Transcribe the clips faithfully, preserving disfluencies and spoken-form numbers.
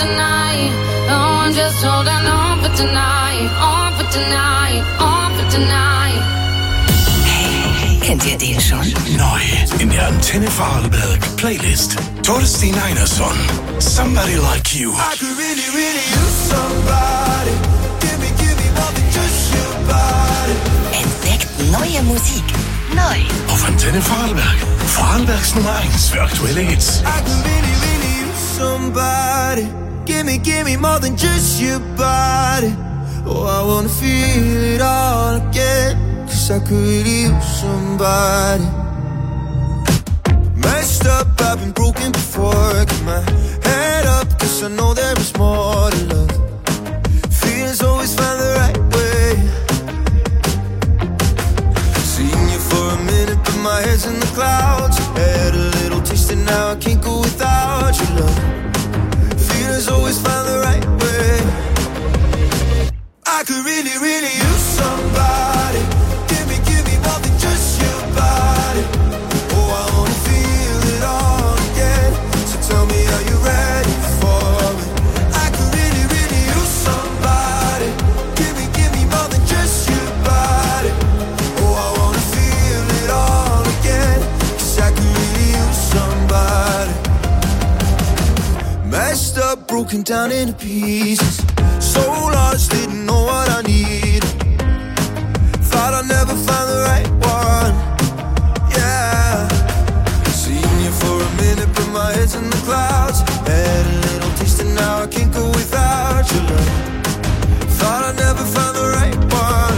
tonight. Oh, I'm just holding on for tonight. On for tonight. On for tonight. Hey, kennt ihr den schon? Neu in der Antenne Vorarlberg Playlist. Torsten Einarsson, Somebody Like You. I could really, really use somebody. Give me, give me more than just your body. Entdeckt neue Musik. Neu. Auf Antenne Vorarlberg. Vorarlbergs Nummer eins für aktuelle Hits. I could really, really use somebody. Give me, give me more than just your body. Oh, I wanna feel it all again. Cause I could really use somebody. Messed up, I've been broken before. Get my head up, cause I know there is more to love. Feelings always find the right way. Seen you for a minute, but my head's in the clouds. Had a little taste and now I can't go without your love. Feelings always find the right way. I could really, really use somebody. Give me, give me more than just your body. Oh, I wanna feel it all again. So tell me, are you ready for it? I could really, really use somebody. Give me, give me more than just your body. Oh, I wanna feel it all again. Cause I could really use somebody. Messed up, broken down into pieces. So lost, didn't know what I needed. Thought I'd never find the right one. Yeah. Seen you for a minute, but my head's in the clouds. Had a little taste and now I can't go without your love. Thought I'd never find the right one.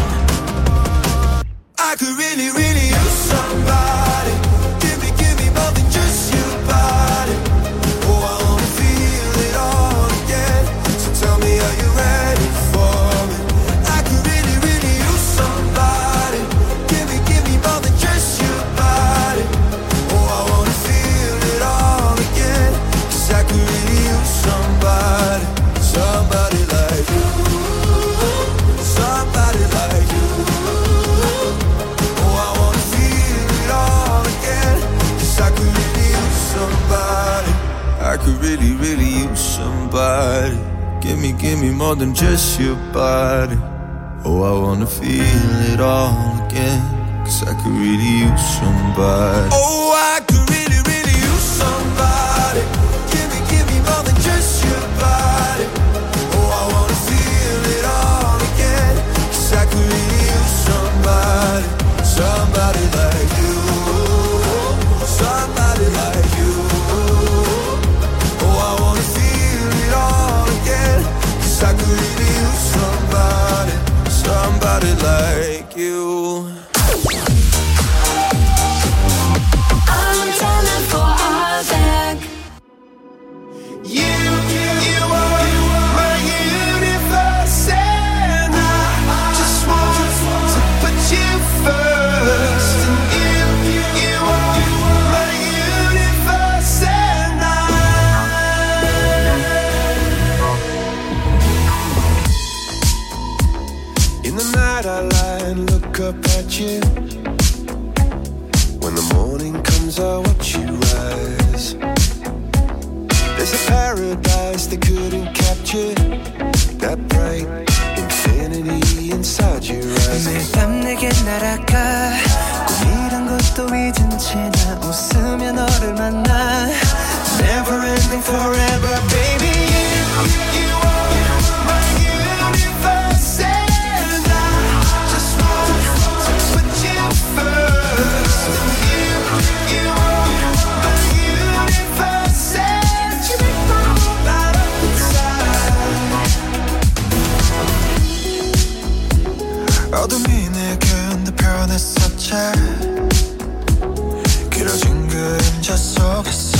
I could really, really use somebody. Give me, give me more than just your body. Oh, I wanna feel it all again. So tell me, are you ready for it? I could really, really use somebody. Give me, give me more than just your body. Oh, I wanna feel it all again. Cause I could really use somebody. Somebody like you. Somebody like you. Oh, I wanna feel it all again. Cause I could really use somebody. I could really, really use somebody. Give me, give me more than just your body. Oh, I wanna feel it all again. Cause I could really use somebody. Oh, I could really, really use somebody. Give me, give me more than just your body. Oh, I wanna feel it all again. Cause I could really use somebody. Somebody like you. Somebody like you. Oh, I wanna feel it all again. Cause I could really use somebody. Somebody like you. Antenne Vorarlberg. You, you, you are my universe, and I just want to put you first. And you, you are my universe, and I. In the night I lie and look up at you. When the morning comes I watch you rise. There's a paradise they couldn't capture. That bright infinity inside your eyes. 매일 밤 내게 날아가 꿈이란 것도 잊은 채 나 웃으며 너를 만나. Never ending forever baby. You, you are my universe, and I just want to put you first. You, you are my universe, and you make my whole light up inside. 어둠이 내겐 더 변했었지. 길어진 그림자 속에서.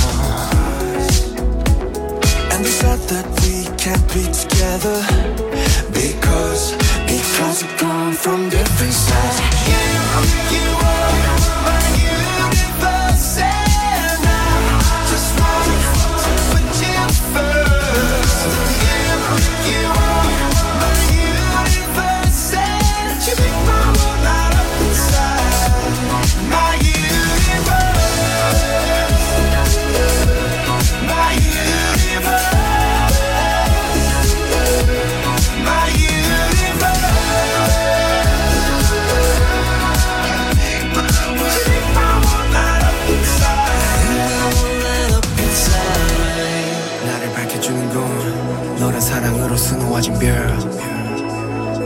And they said that we can't be together Because, because we've gone from different sides. You, you are my universe, and I just want to put you first. You, you are my universe, and you make my world light up inside. My universe, my universe.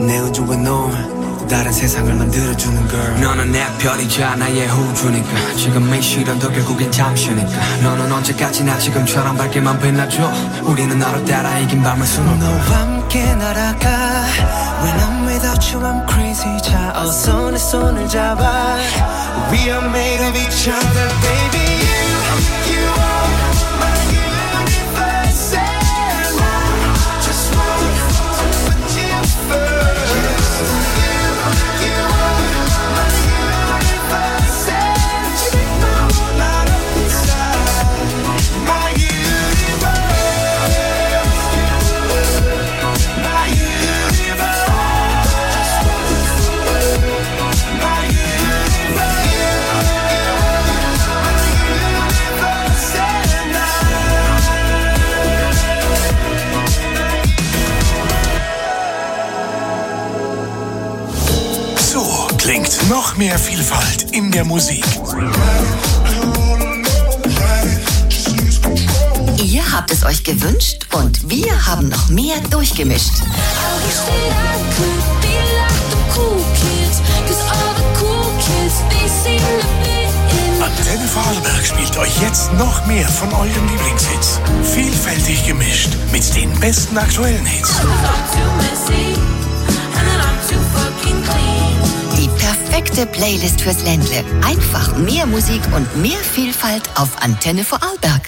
내 우주와 너 다른 세상을 만들어주는 girl. 너는 내 별이자 나의 우주니까 지금의 시련도 결국엔 잠시니까 너는 언제까지나 지금처럼 밝게만 빛나줘. 우리는 너를 따라 이긴 밤을 수놓고 너와 함께 날아가. When I'm without you I'm crazy. 자 어서 내 손을 잡아. We are made of each other baby. You, you are my universe and I just want to put you first. Klingt noch mehr Vielfalt in der Musik. Ihr habt es euch gewünscht und wir haben noch mehr durchgemischt. Antenne Vorarlberg spielt euch jetzt noch mehr von euren Lieblingshits. Vielfältig gemischt mit den besten aktuellen Hits. Die perfekte Playlist fürs Ländle. Einfach mehr Musik und mehr Vielfalt auf Antenne Vorarlberg.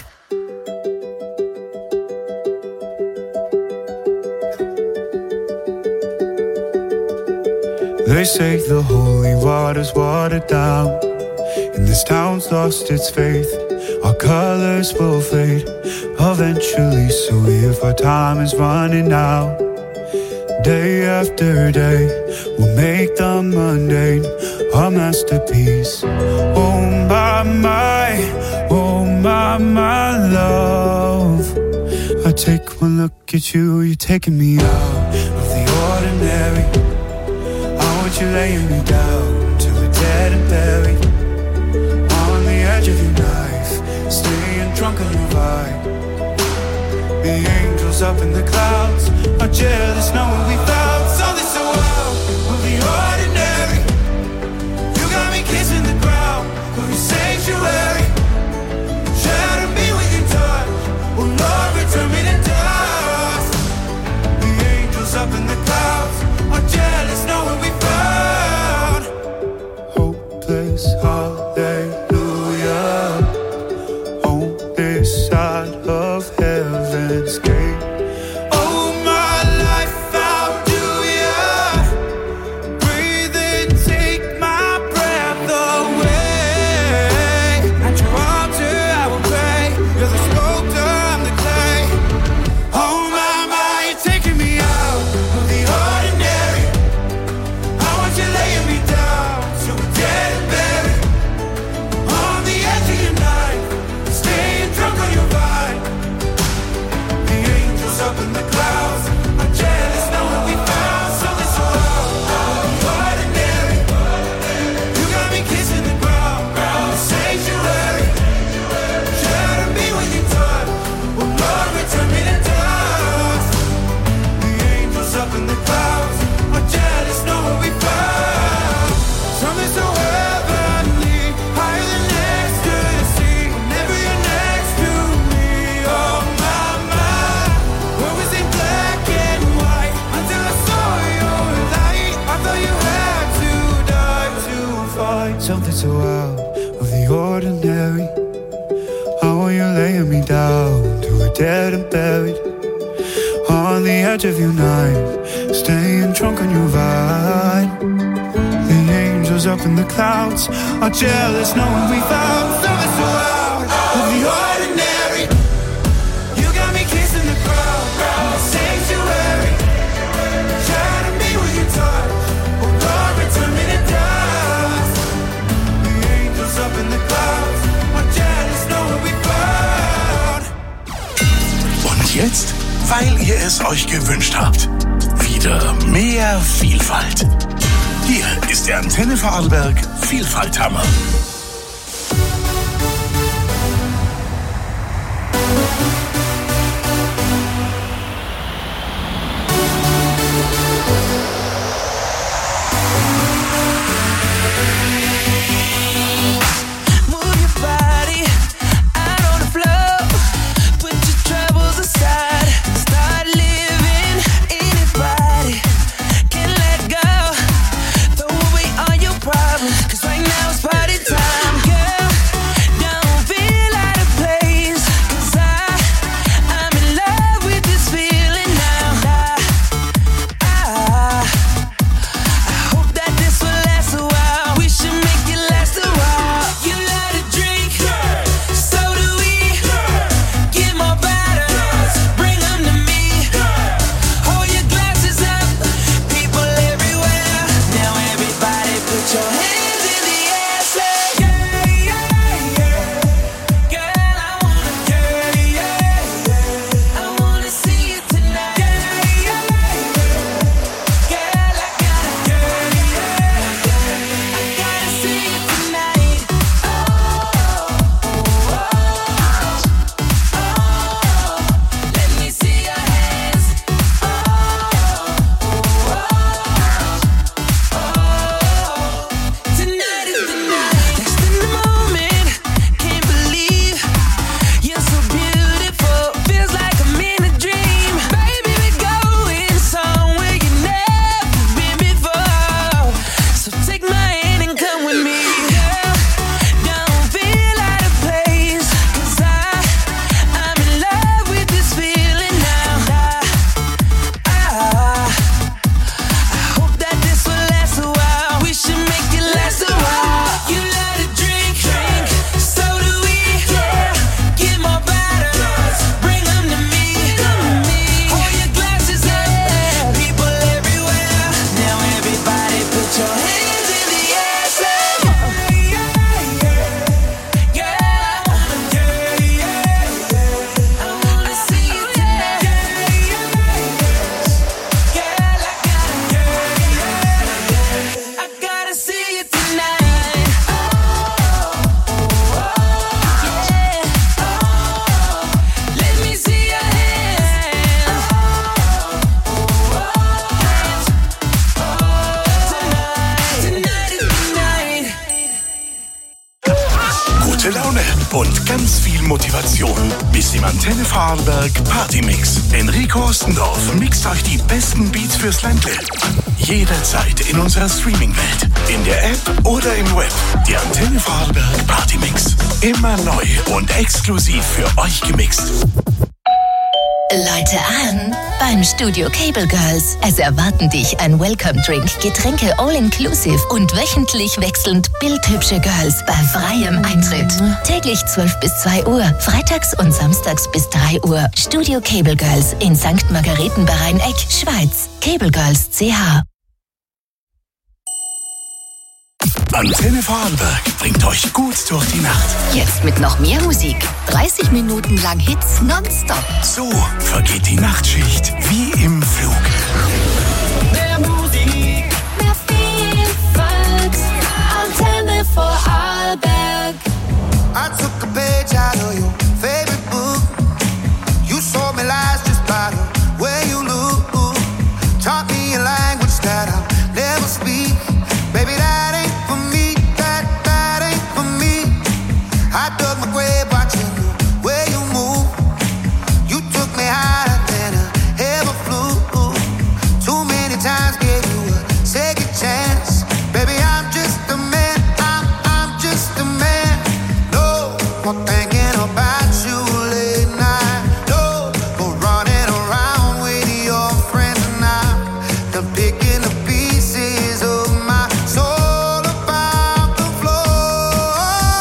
They say the holy water's watered down, and this town's lost its faith. Our colors will fade eventually, so if our time is running out, day after day, we'll make the mundane a masterpiece. Oh my, my, oh my, my love. I take one look at you, you're taking me out of the ordinary. I want you laying me down till we're dead and buried. On the edge of your knife, staying drunk on your vibe. The angels up in the clouds are jealous knowing we found something so wild of the ordinary. You got me kissing the ground of your sanctuary. Shatter me with your touch, oh Lord, return me to dust. The angels up in the clouds are jealous knowing we found hopeless hallelujah on this side of heaven's gate. Oh my life, how do ya breathe and take my breath away? At your altar I will pray. You're the sculptor, I'm the clay. Oh my, my, you're taking me out of the ordinary. I want you laying me down till we're dead and buried. On the edge of your knife, staying drunk on your vine. The angels up in the clouds are jealous knowing we found something so out of the ordinary. You got me kissing the ground, the sanctuary. Shatter me with your touch, oh Lord, return me to dust. The angels up in the clouds are jealous knowing we found something so heavenly, higher than ecstasy. Whenever you're next to me, oh my, my. What was in black and white until I saw your light? I thought you had to die to find something so out of the ordinary. How are you laying me down till we're dead and buried? On the edge of your knife, staying drunk on your vine. The angels up in the clouds are jealous knowing we found something so out of the ordinary. You got me kissing the ground, the sanctuary. Shatter me with your touch, oh Lord, return me to dust. The angels up in the clouds are jealous knowing we found. Und jetzt, weil ihr es euch gewünscht habt, wieder mehr Vielfalt. Hier ist der Antenne Vorarlberg Vielfalthammer. und ganz viel Motivation. Bis im Antenne Vorarlberg Partymix. Enrico Ostendorf mixt euch die besten Beats fürs Ländle. Jederzeit in unserer Streaming-Welt. In der App oder im Web. Die Antenne Vorarlberg Partymix. Immer neu und exklusiv für euch gemixt. Läute an beim Studio Cable Girls. Es erwarten dich ein Welcome-Drink, Getränke all-inclusive und wöchentlich wechselnd bildhübsche Girls bei freiem Eintritt. Täglich zwölf bis zwei Uhr, freitags und samstags bis drei Uhr. Studio Cable Girls in Sankt Margareten bei Rhein-Eck, Schweiz. Cable Girls C H. Antenne Vorarlberg bringt euch gut durch die Nacht. Jetzt mit noch mehr Musik. dreißig Minuten lang Hits nonstop. So vergeht die Nachtschicht wie im Flug. Mehr Musik, mehr Vielfalt. Antenne Vorarlberg. I took a page out of your favorite book. You saw me lies just by the way you look. Taught me a language that I'll never speak. Baby, that ain't for me, that, that ain't for me. I dug my grave watching the way you move. You took me higher than I ever flew. Too many times gave you a second chance. Baby, I'm just a man, I'm, I'm just a man. No more thinking about you late night. No more running around with your friends and I'm done picking the pieces of my soul about the floor.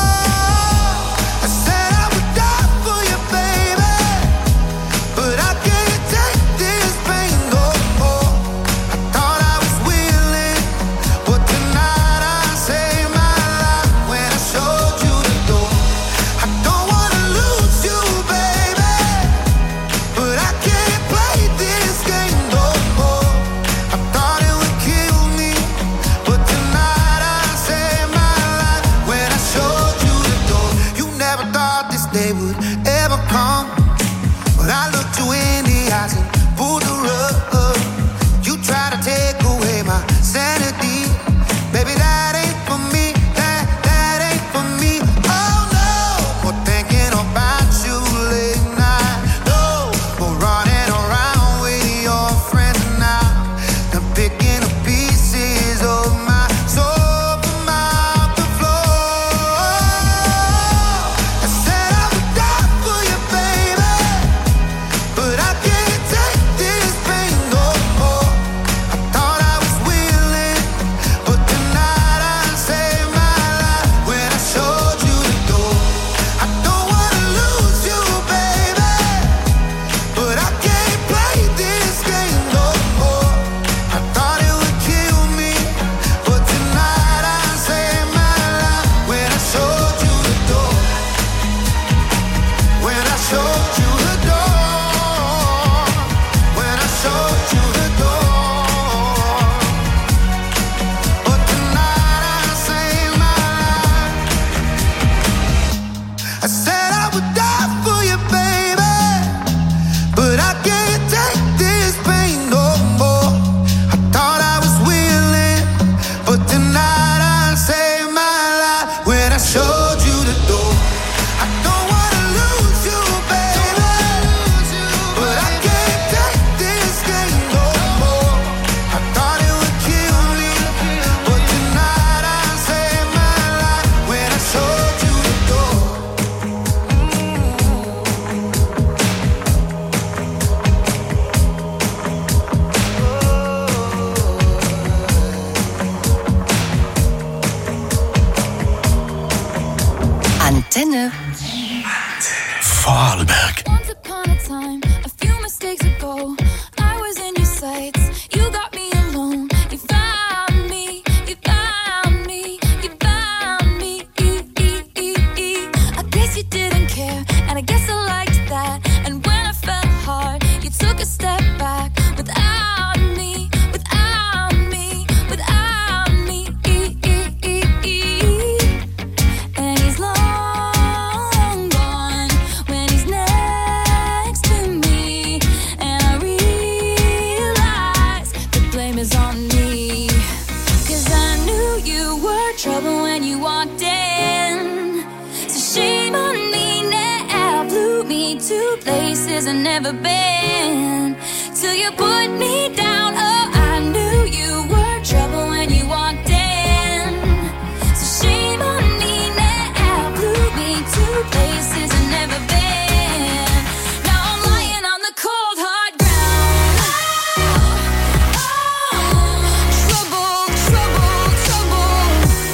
I said I would die for you, baby, but I can't take this pain no more. I thought I was willing, but tonight I saved my life when I showed you the door. I don't wanna lose you, baby, but I can't play this game no more. I thought it would kill me, but tonight I saved my life when I showed you the door. You never thought this day would ever come, but I looked you in the eyes and pulled the rug. You try to take away my sanity, baby, that ain't for me, that, that ain't for me. Oh no, more thinking about you late night. No, more running around with your friends now. I'm picking the pieces of my soul from out the floor. I said I would die for you, baby, but I can't take this pain no more. I thought I was willing, but tonight I saved my life when I showed you the door. I don't wanna lose you, baby, but I can't play this game no more. I thought it would kill me, but tonight I saved my life when I showed you the door. When I showed you the door. When I showed you the door. But tonight I saved my life. I said I would die for you, baby, but I can't take this pain no more. I thought I was willing, but tonight I saved my life when I showed you the door. I don't wanna lose you, baby, but I can't take this game no more. I thought it would kill me, but tonight I saved my life when I showed you the door. Antenne Vorarlberg. Once upon a time, a few mistakes ago, I was in your sights. You got me alone. You found me. You found me. You found me. I guess you didn't care, and I guess I liked that. And when I fell hard, you took a step back without me. Without me. Without me. And he's long gone when he's next to me. And I realize the blame is on me. 'Cause I knew you were trouble when you walked in. So shame on places I've never been. Till you put me down, oh, I knew you were trouble when you walked in. So shame on me now, blew me to places I've never been. Now I'm lying on the cold hard ground. Oh, oh, trouble, trouble, trouble.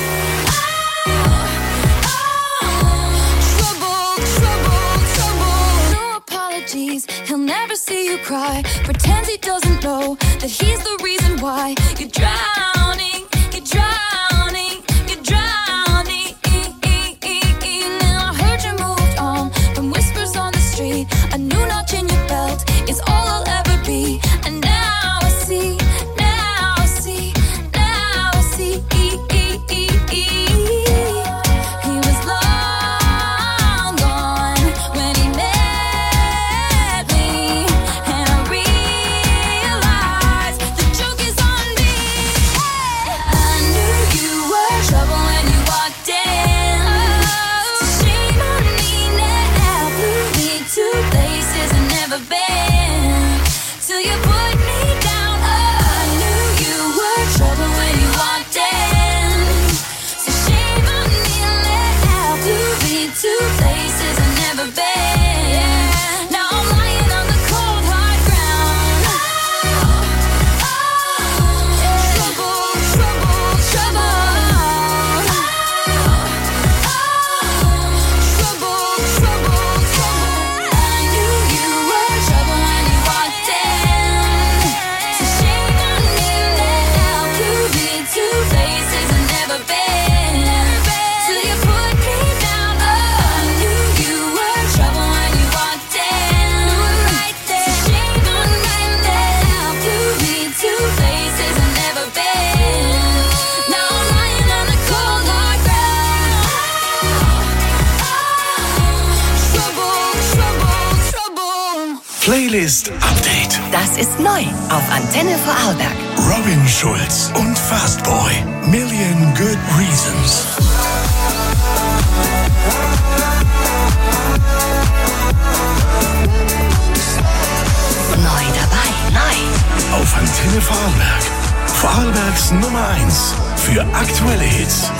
He'll never see you cry. Pretends he doesn't know that he's the reason why you're drowning, you're drowning, you're drowning. Now I heard you moved on from whispers on the street. A new notch in your belt is all I'll ever be. And now I see, now I see, now I see. He was long gone when he met. Playlist Update. Das ist neu auf Antenne Vorarlberg. Robin Schulz und Fastboy. Million Good Reasons. Neu dabei, neu. Auf Antenne Vorarlberg. Vorarlbergs Nummer eins für aktuelle Hits.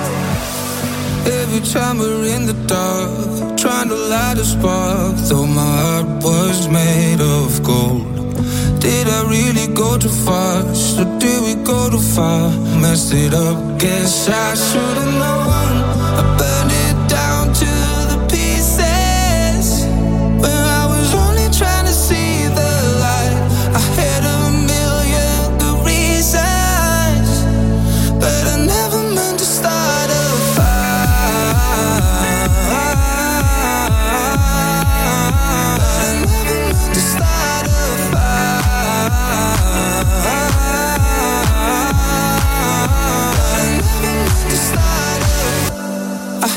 Every time we're in the dark, trying to light a spark, though my heart was made of gold. Did I really go too fast, or did we go too far? Messed it up, guess I should've known. I burned it down to the pieces, when I was only trying to see the light. I had a million good reasons, but I never meant to start a fire. I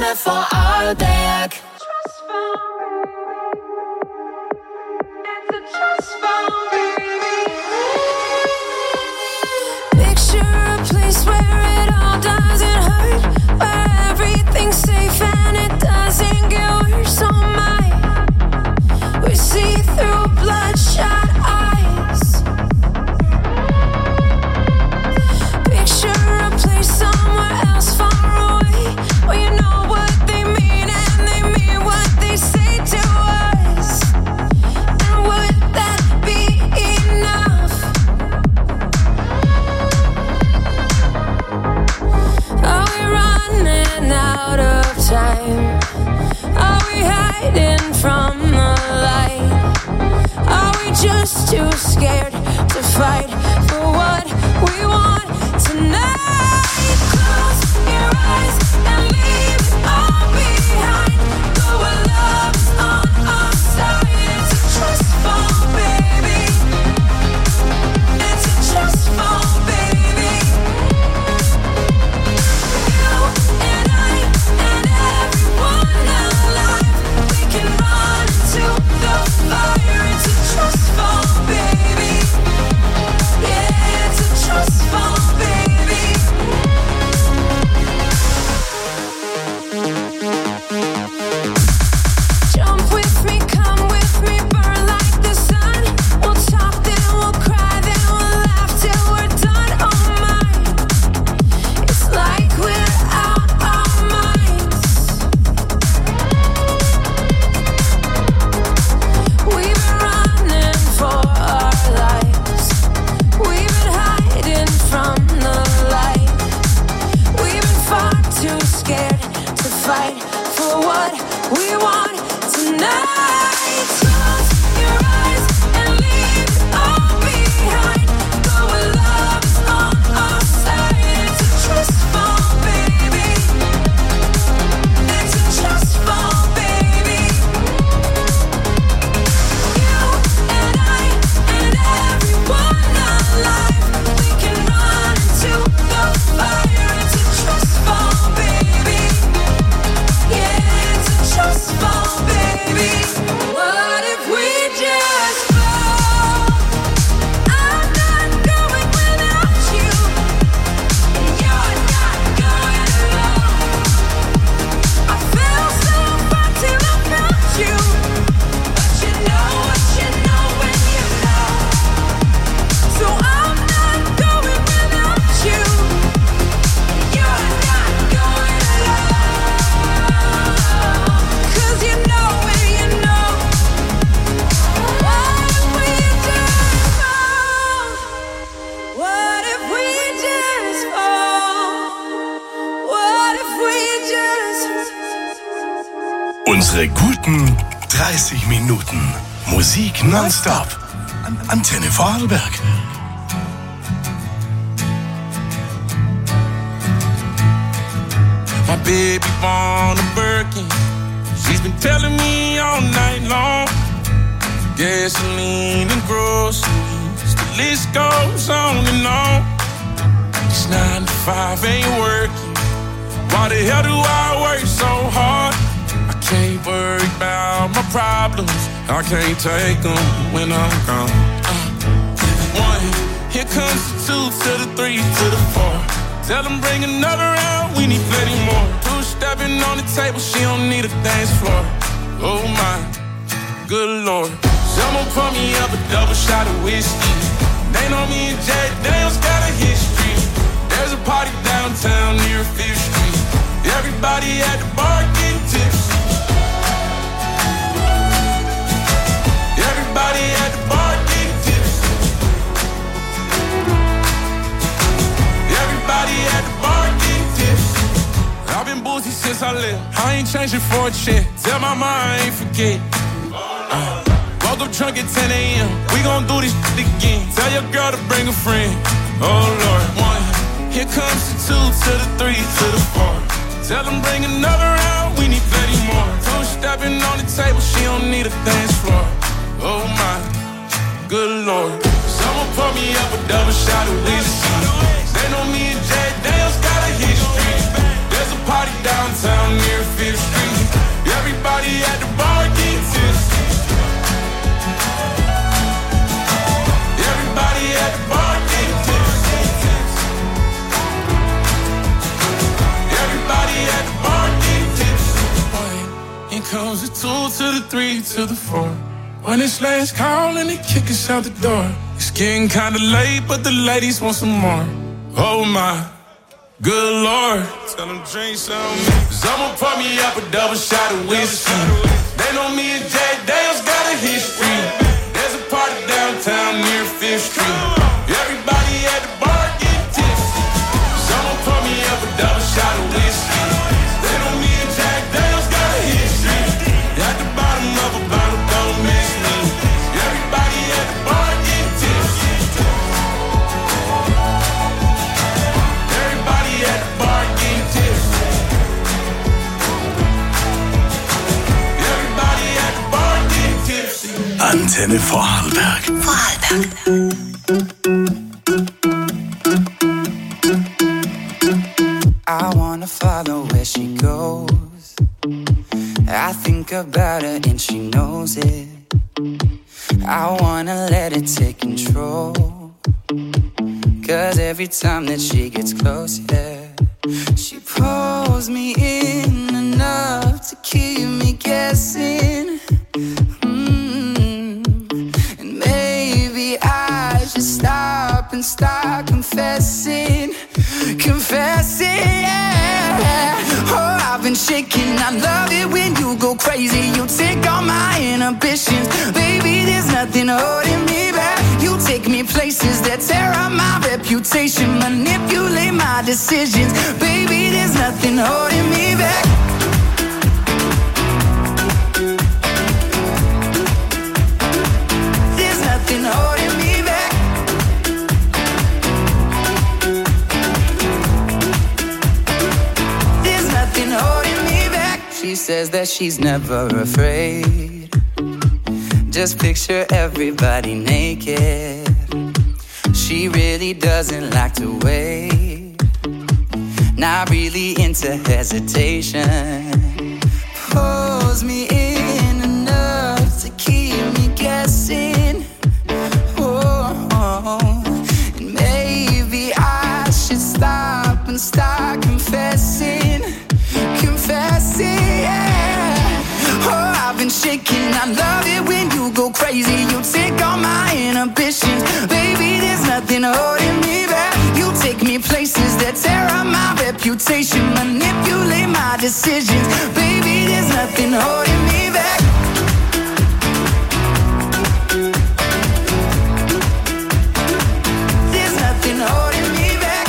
vor Arlberg. Picture a place where it all doesn't hurt, where everything's safe and it doesn't get worse. Oh my, we see through bloodshot eyes. Picture a place somewhere else far away, where you know what they mean and they mean what they say to us. And would that be enough? Are we running out of time? Are we hiding from the light? Are we just too scared to fight for what we want tonight? Close your eyes and leave it all behind. Go where love's on our side. It's a trust fall, baby. It's a trust fall, baby. You and I and everyone alive, we can run into the fire. It's a trust fall, baby. Yeah, it's a trust fall, baby. Jump with me, come with me, burn like the sun. We'll talk, then we'll cry, then we'll laugh till we're done. Oh my, it's like we're out our minds. We've been running for our lives. We've been hiding from the light. We've been far too scared to fight for what we want tonight. Close your eyes and leave it all behind. Go where love is on our side. It's a trust fall, baby. It's a trust fall, baby. You and I and everyone alive, we can run into the fire. It's a trust fall, baby. Yeah, it's a trust fall, baby. What if we just fall? I'm not going without you, and you're not going alone. I felt so far till I found you, but you know what you know when you know. So I'm not going without you, and you're not going alone. 'Cause you know when you know. What if we just fall? What if we just fall? What if we just Unsere guten dreißig Minuten. Musik nonstop. Antenne Vorarlberg. My baby born a Birkin. She's been telling me all night long. Gasoline and groceries, the list goes on and on. It's nine to five, ain't working. Why the hell do I work so hard? I can't worry about my problems. I can't take them when I'm gone. Uh, one, here comes the two to the three to the four. Tell them bring another round, we need plenty more. Two stepping on the table, she don't need a dance floor. Oh my, good lord. Someone pour me up a double shot of whiskey. They know me and Jay Daniels got a history. There's a party downtown near Fifth Street. Everybody at the bar getting tipsy. Everybody at the bar getting tipsy. Everybody at the bar getting tipsy. I've been boozy since I left. I ain't changing for a check. Tell my mom I ain't forget. Uh, woke up drunk at ten a.m. We gon' do this shit again. Tell your girl to bring a friend. Oh Lord, one. Here comes the two to the three to the four. Tell them bring another round, we need plenty more. Two stepping on the table, she don't need a dance floor. Oh my, good lord. Someone pour me up a double shot of whiskey. They know me and Jay Daniels got a history. There's a party downtown near Fifth Fifth Street. Everybody at the bar getting tipsy. Everybody at the bar getting tipsy. Everybody at the bar getting tipsy. Here comes the two to the three to the four. When it's last call and they kick us out the door. It's getting kinda late, but the ladies want some more. Oh my, good Lord. Tell them drink some. Someone pour me up a double shot of whiskey. They know me and Jack Dale's got a history. There's a party downtown near Fifth Street. Everybody at the bar getting tipsy. Someone pour me up a double shot of whiskey. They know me and Jack Dale's got a history. At the bottom of a bottle, don't miss me. Everybody at the bar getting tipsy. Everybody at the bar getting tipsy. Everybody at the bar getting tipsy. Antenne Vorarlberg. Vorarlberg. I wanna follow where she goes. I think about her and she knows it. I wanna let it take control. Cause every time that she gets close, yeah, she pulls me in enough to keep me guessing. Mm. And maybe I should stop and start confessing. Confessing, yeah. Oh, I've been shaking. I love it when you go crazy. You take all my inhibitions. Baby, there's nothing holding me back. You take me places that tear up my reputation. Manipulate my decisions. Baby, there's nothing holding me back. There's nothing holding me back. There's nothing holding me back. She says that she's never afraid. Just picture everybody naked. She really doesn't like to wait. Not really into hesitation. Pulls me in enough to keep me guessing. Oh, and maybe I should stop and start confessing. Confessing, yeah. Oh, I've been shaking. I love it when you go crazy. You take all my inhibitions. Baby, there's nothing holding me back. You take me places that tear up my reputation. Manipulate my decisions. Baby, there's nothing holding me back. There's nothing holding me back.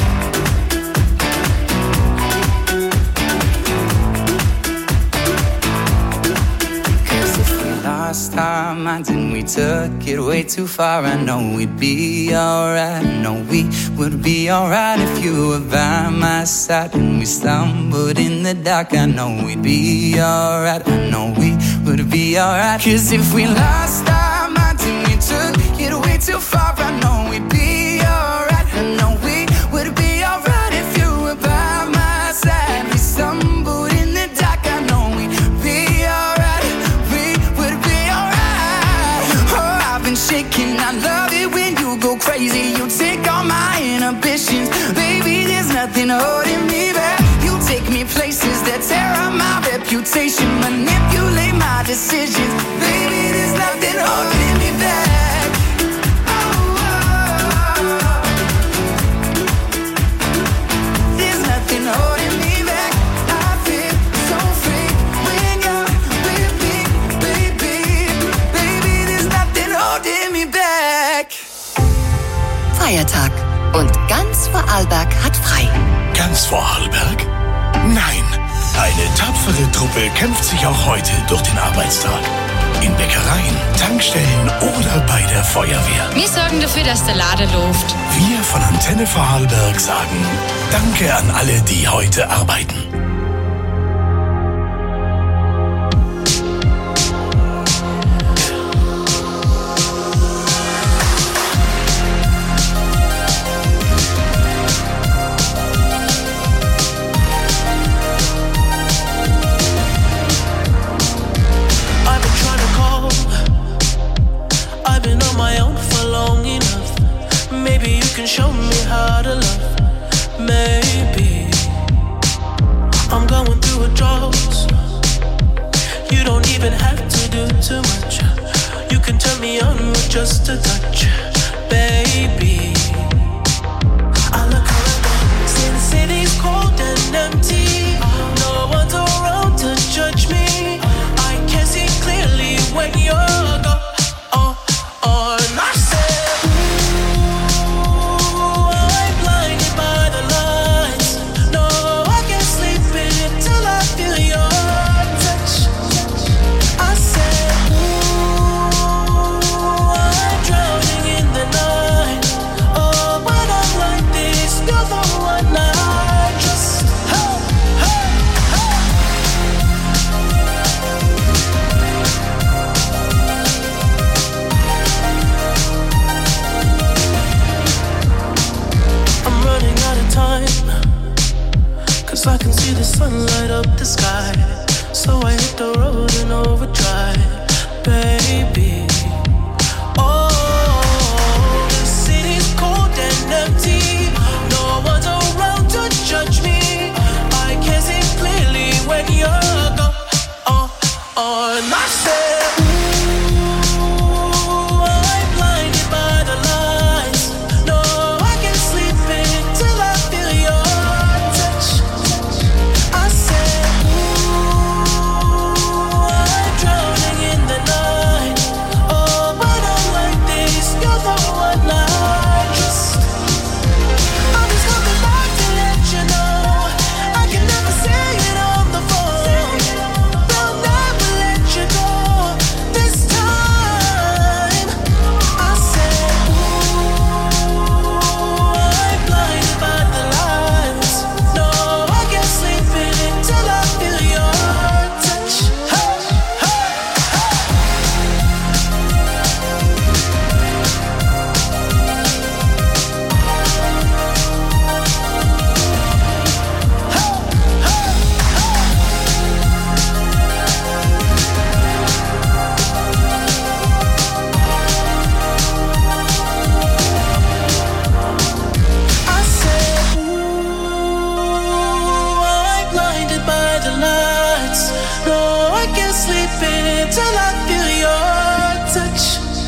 Cause if we lost our minds and we took it way too far, I know we'd be alright. I know we would be alright if you were by my side. And we stumbled in the dark, I know we'd be alright. I know we would be alright. Cause if we lost our minds and we took it way too far, I know we'd be alright. I know we would be alright if you were by my side. We stumbled in the dark, I know we'd be alright. We would be alright. Oh, I've been shaking. I love it when you go crazy. You take all my inhibitions. Baby, there's nothing holding me back. You take me places that tear up my reputation. Manipulate my decisions. Baby, there's nothing holding me back. Oh, oh. There's nothing holding me back. I feel so free when you're with me, baby. Baby, there's nothing holding me back. Feiertag. Und ganz Vorarlberg hat frei. Ganz Vorarlberg? Nein. Eine tapfere Truppe kämpft sich auch heute durch den Arbeitstag. In Bäckereien, Tankstellen oder bei der Feuerwehr. Wir sorgen dafür, dass der Laden läuft. Wir von Antenne Vorarlberg sagen Danke an alle, die heute arbeiten. so I hit the road in overdrive, baby. Oh, the city's cold and empty. No one's around to judge me. I can see clearly when you're gone. Oh, oh, and I said, ooh, I'm blinded by the lights. No, I can't sleep until I feel your touch. I said, ooh, I'm drowning in the night. Oh, but I'm like this, you're the one I trust. I'm just coming back to let you know I can never say it on the phone. They'll never let you go this time. I said, ooh, I'm blinded by the lights. No, I can't sleep until I feel your touch. Hey, hey, I said, ooh, I'm blinded by the lights. No, I can't sleep until I feel your touch.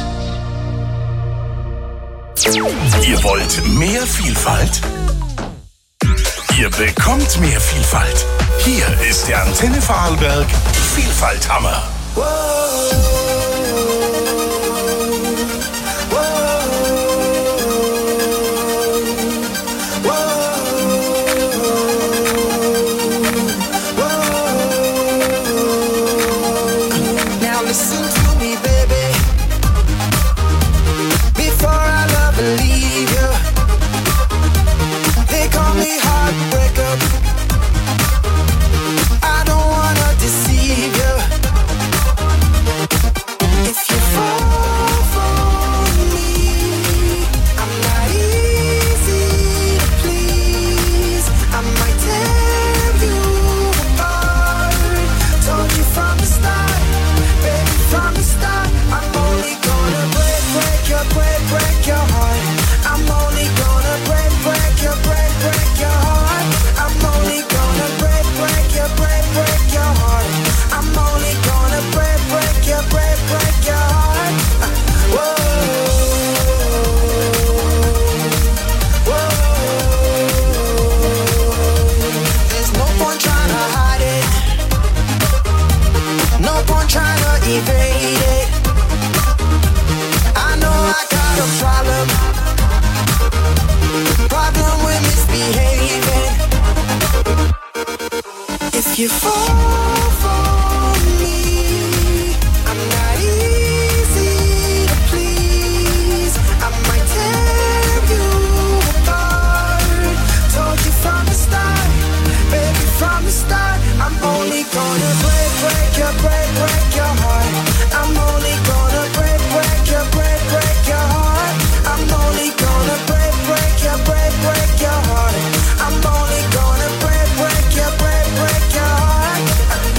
Ihr wollt mehr Vielfalt? Ihr bekommt mehr Vielfalt. Hier ist der Antenne Vorarlberg Vielfalthammer. Now listen to me, baby. Before I love and leave you, they call me heartbreaker. I don't wanna deceive you. If you fall for me, I'm not easy to please. I might tear you apart. Told you from the start, baby, from the start. I'm only gonna break, break your, break, break your heart. I'm only gonna break, break your, break, break your heart. I'm only gonna break, break your, break, break your heart. I'm only gonna break, break your, break, break your heart. Uh, Whoa, whoa. There's no point trying to hide it. No point trying to evade it. I know I got a problem. Problem with misbehaving. If you fall for me, I'm not easy to please. I might tear you apart. Told you from the start, baby, from the start. I'm only gonna break, break your, break, break your heart. I'm only gonna break, break your, break, break your heart. I'm only gonna break, break your, break, break your heart. I'm only gonna break, break your, break, break your heart.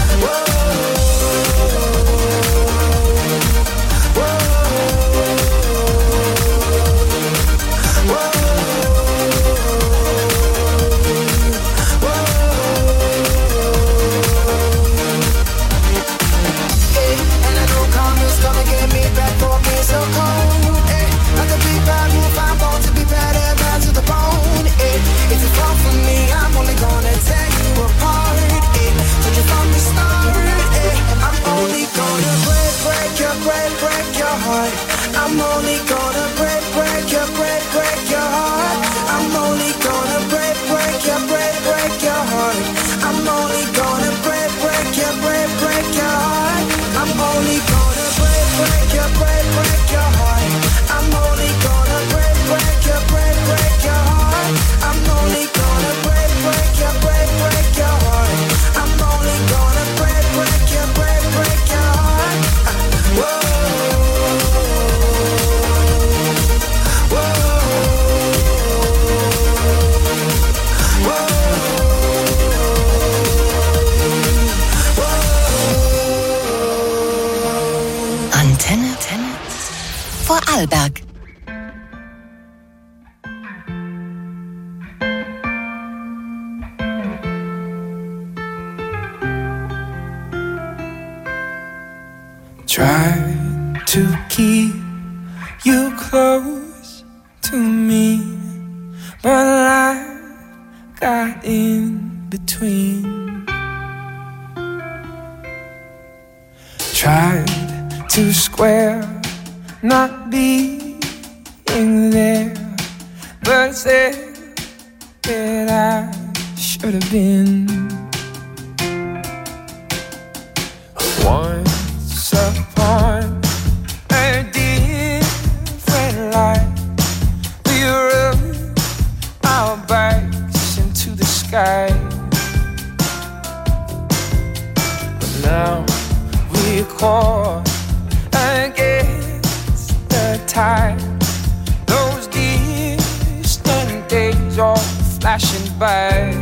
Vorarlberg. Try to keep you close to me, but life got in between. Tried to square not being there, but said that I should have been. Once upon a different life, we rubbed our backs into the sky, but now we're caught against the tide. Those distant days all flashing by.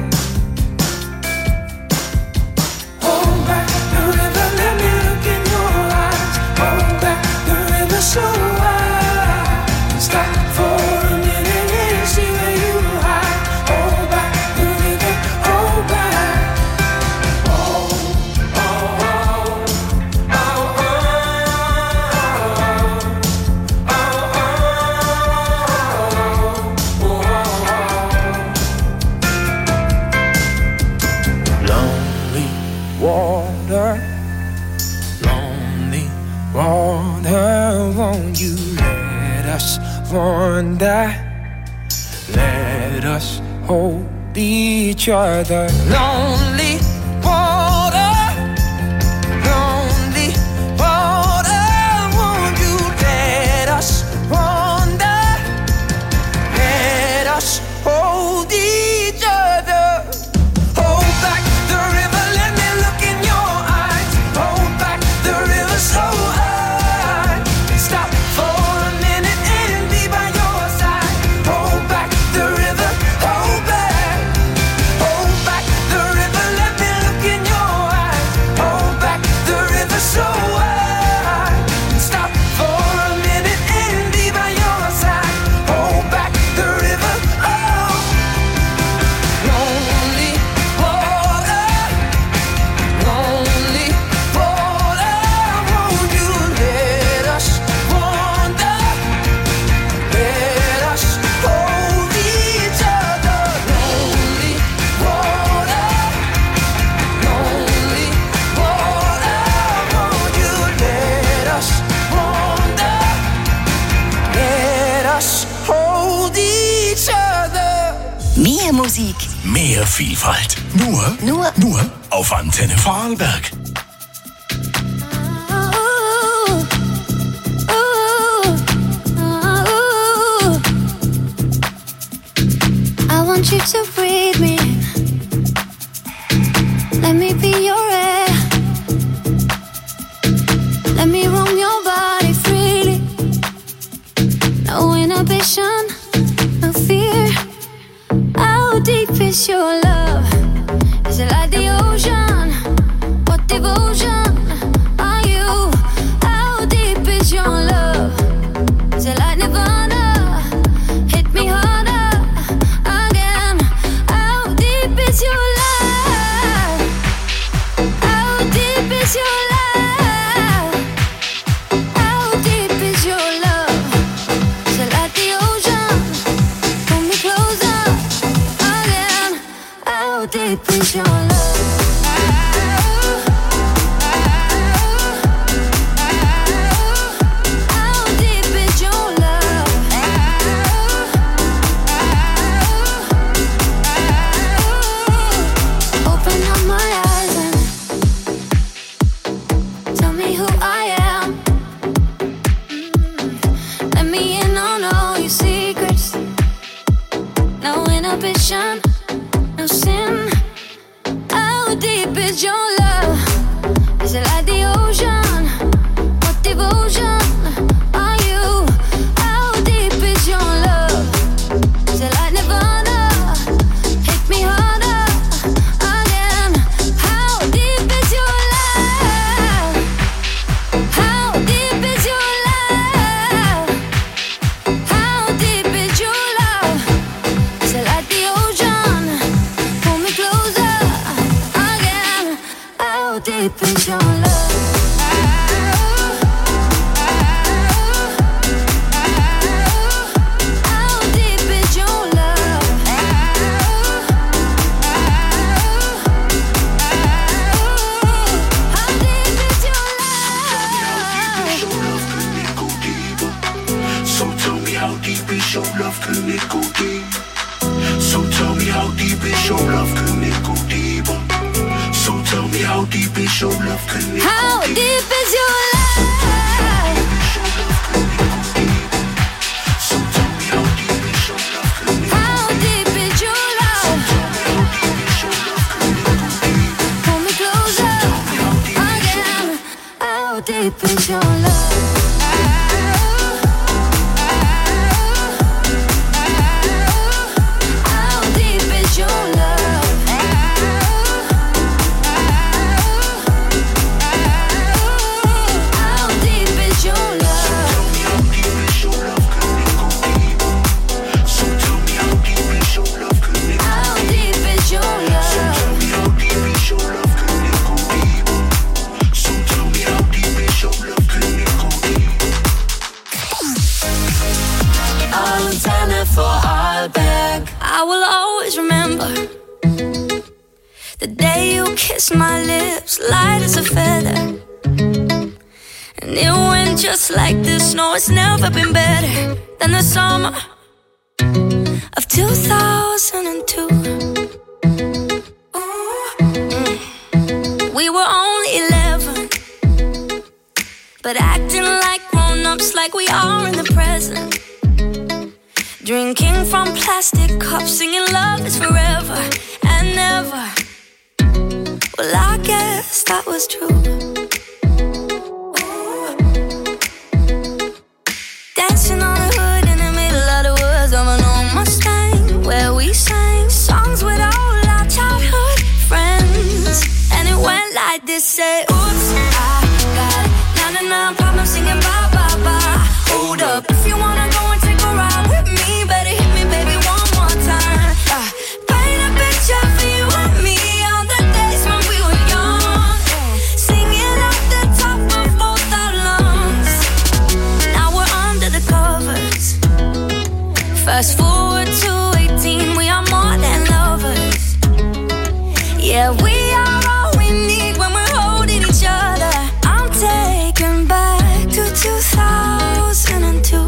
Hold back the river, let me look in your eyes. Hold back the river so wide. Stop for a minute and see where you hide. Hold back the river, hold back. Oh, oh, oh. Water, lonely water, won't you let us wander? Let us hold each other. Lonely water, lonely water, won't you let us wander? Let us hold each other. Hold back the river, let me look in your eyes. Hold back the river so high. Stop for a minute and be by your side. Hold back the river, hold back. Hold back the river, let me look in your eyes. Hold back the river so high. Stop for a minute and be by your side. Hold back the river, oh. Lonely water, lonely water, won't you let us wander? Let us hold each other. Lonely water, lonely water, won't you let us wander? Let us hold each other. Mehr Musik, Mehr Vielfalt. Nur, nur nur auf Antenne Vorarlberg. I want you to breathe me. Let me be your air. Let me roam your body freely. No inhibition, no fear. How deep is your love? Is it like the ocean? What devotion are you? How deep is your love? Is it like Nirvana? Hit me harder again. How deep is your love? How deep is your love? How deep is your love? Is it like the ocean? Pull me closer again. How deep is your love? How deep is your love? Open up my eyes and How deep is your love? Your love, can it go deep? So tell me how deep is your love, can it go deeper? So tell me how deep is your love, can it how go deep? deep is your love? So tell me how deep is your love, can it go how deep is your love? Pull me closer again. How deep is your love? I will always remember the day you kissed my lips, light as a feather. And it went just like this. No, it's never been better than the summer of two thousand two. Mm. We were only eleven, but acting like grown-ups, like we are in the present. Drinking from plastic cups, singing love is forever and never. Well, I guess that was true. Dancing on the hood in the middle of the woods of an old Mustang, where we sang songs with all our childhood friends. And it went like this, say, oops, I got ninety-nine problems singing bye, bye, bye. Hold up, if you wanna go and take a ride with me, better hit me, baby, one more time. uh, Paint a picture for you and me on the days when we were young, singing at the top of both our lungs. Now we're under the covers. Fast forward to eighteen, we are more than lovers. Yeah, we are all we need when we're holding each other. I'm taken back to two thousand two.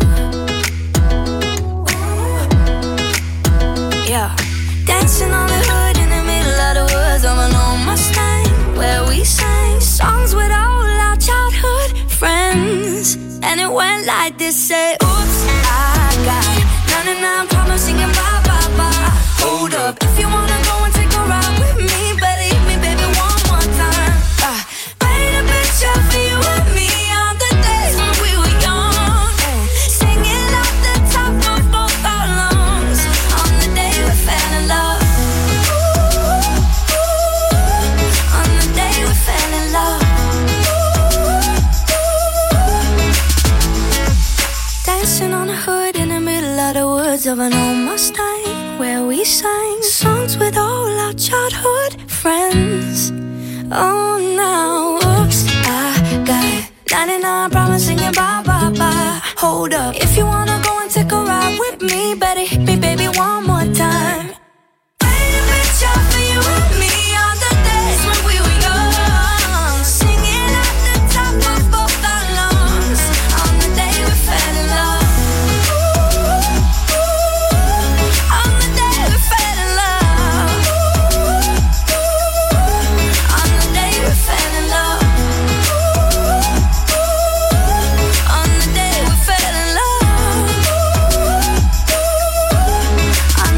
Yeah, dancing on the hood in the middle of the woods of an old Mustang, where we sang songs with all our childhood friends. And it went like this, say, oops, I got ninety-nine problems singing bye, bye, bye. Hold up, if you wanna go and take a ride with me, better hit me, baby, one more time. uh, Paint a picture for you and me on the days when we were young, singing at the top of both our lungs on the day we fell in love. On the day we fell in love. Dancing on the hood in the middle of the woods of an old Mustang, where we sang songs with all our childhood friends. Oh, now, oops, I got ninety-nine problems singing bye, bye, bye. Hold up, if you wanna go and take a ride with me, better hit me, baby, one more time. Paint a picture for you and me on the days when we were young, singing at the top of both our lungs on the day we fell in love. On the day we fell in love. On the day we fell in love. On the day we fell in love. On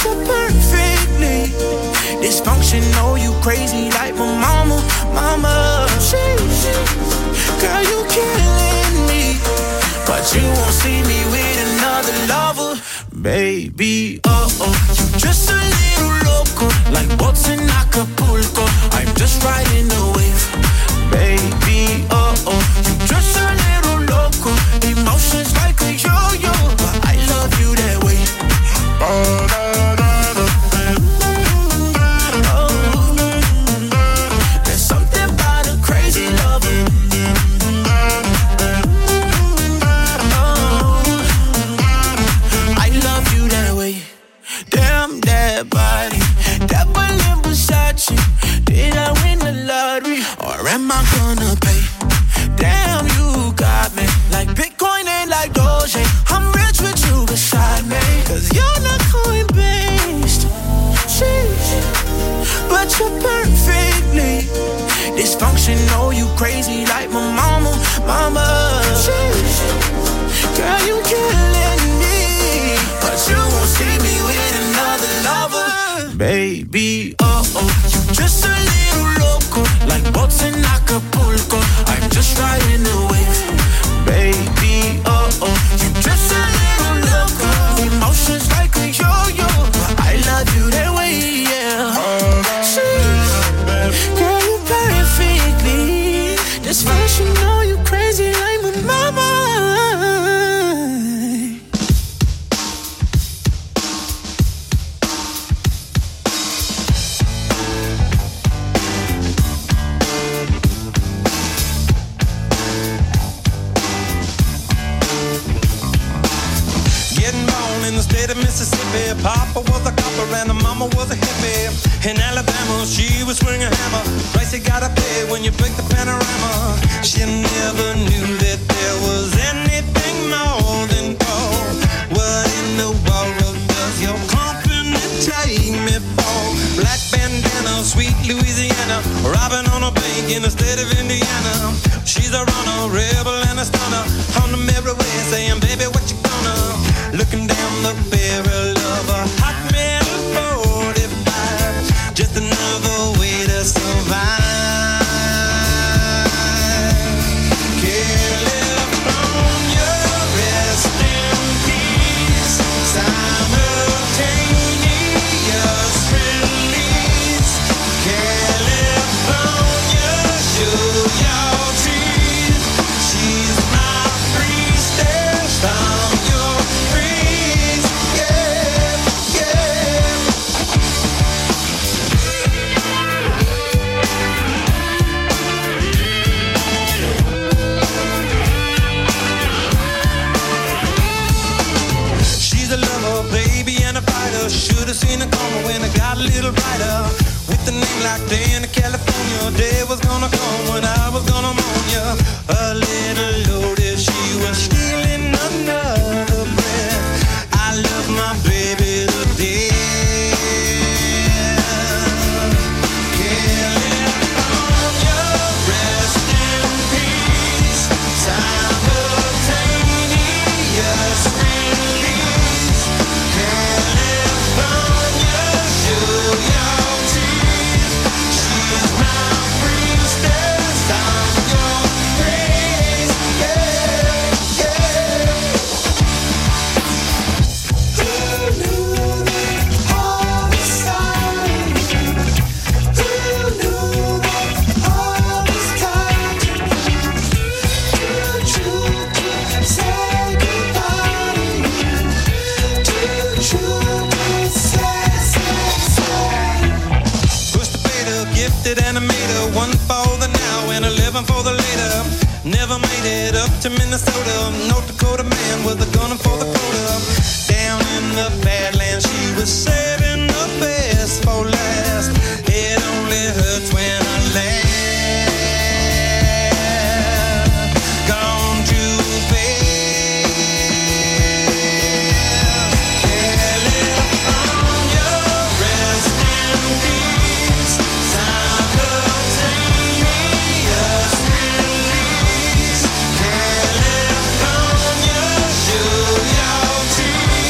you're perfectly dysfunctional. You crazy like my mama, mama. She, she, girl, you killing me, but you won't see me with another lover, baby. Oh oh, you just a little loco, like boats in Acapulco. I'm just riding the wave, baby. Oh oh, you just a little loco, emotions like a yo-yo, but I love you that way. Oh, da, da. Did I win the lottery, or am I gonna pay? Damn, you got me like Bitcoin and like Doge. I'm rich with you beside me, cause you're not coin-based. Sheesh, but you're perfectly dysfunctional. You crazy like my mama, mama. Sheesh, girl, you killing me, but you won't see me with another lover, baby. Oh oh, you just a little loco, like boats in Acapulco. I'm just riding the wave, baby. Oh oh, you just a little loco, emotions like a yo-yo, but I love you that way, yeah. Sheesh, girl, you perfectly dysfunctional. You crazy like my mama. Mississippi, Papa was a copper and the mama was a hippie. In Alabama, she was swinging a hammer. Price you gotta pay when you break the panorama. She never knew that there was anything more than gold. What in the world does your company take me for? Black bandana, sweet Louisiana, robbing on a bank in the state of Indiana. She's a runner, rebel and a stunner. On the merry way saying, baby, what you gonna? Looking down the barrel of a hot metal forty-five, just another way to survive. California, rest in peace. Simultaneous release. California, show your teeth. She's my priestess. I'm your priest. Yeah, yeah. She's a lover, baby, and a fighter. Should've seen her coming when I got a little brighter. With a name like Diana, California, day was gonna come when I was gonna mourn ya. A little loaded, she was stealing another breath. I love my baby to death. California, rest in peace. Simultaneous release. California, show your teeth. She's my priestess. I'm your praise. Yeah, yeah. Who knew that all this time? Who knew that all this time? Did you say goodbye to you? Did you say, say, say? Pushed the fader, gifted animator, one for the now and eleven for the later. Never made it up to Minnesota. North Dakota man with a gun for the quota. Down in the Badlands, she was saving the best for last. It only hurts when I laugh. Gone too fast. California, rest in peace. Simultaneous release. California, show your teeth.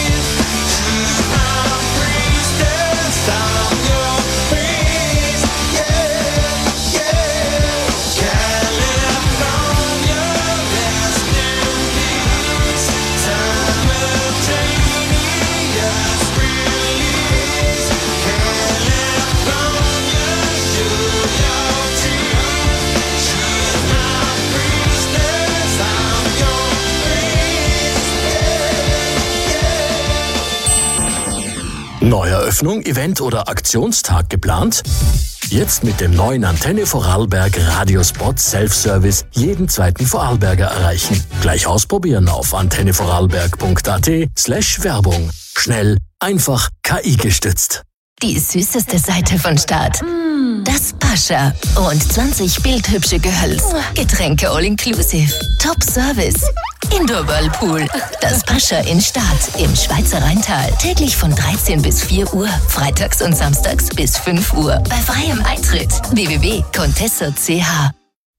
Neueröffnung, Event oder Aktionstag geplant? Jetzt mit dem neuen Antenne Vorarlberg Radiospot Self-Service jeden zweiten Vorarlberger erreichen. Gleich ausprobieren auf antennevorarlberg.at slash Werbung. Schnell, einfach, K I gestützt. Die süßeste Seite von Start. Das Pascha. Rund zwanzig bildhübsche Girls. Getränke all inclusive. Top Service. Indoor Whirlpool. Das Pascha in Start im Schweizer Rheintal. Täglich von dreizehn bis vier Uhr. Freitags und samstags bis fünf Uhr. Bei freiem Eintritt. w w w punkt contessa punkt c h.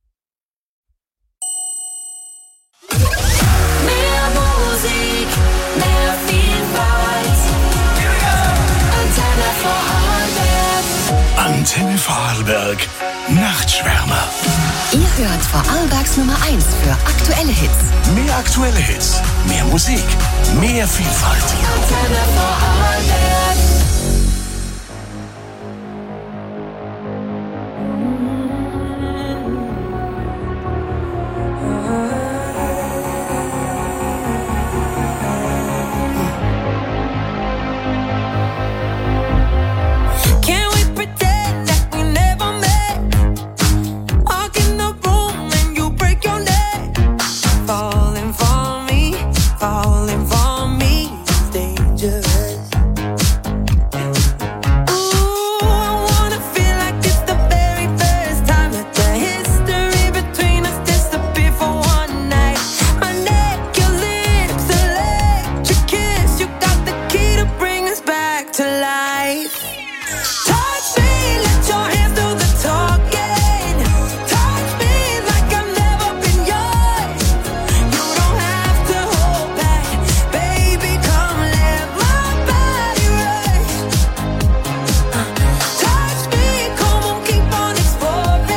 Mehr Musik, mehr Vielfalt. Antenne Vorarlberg. Antenne Vorarlberg, Nachtschwärmer. Ihr hört Vorarlbergs Nummer eins für aktuelle Hits. Mehr aktuelle Hits, mehr Musik, mehr Vielfalt. Antenne Vorarlberg. Falling for me, falling for me, it's dangerous.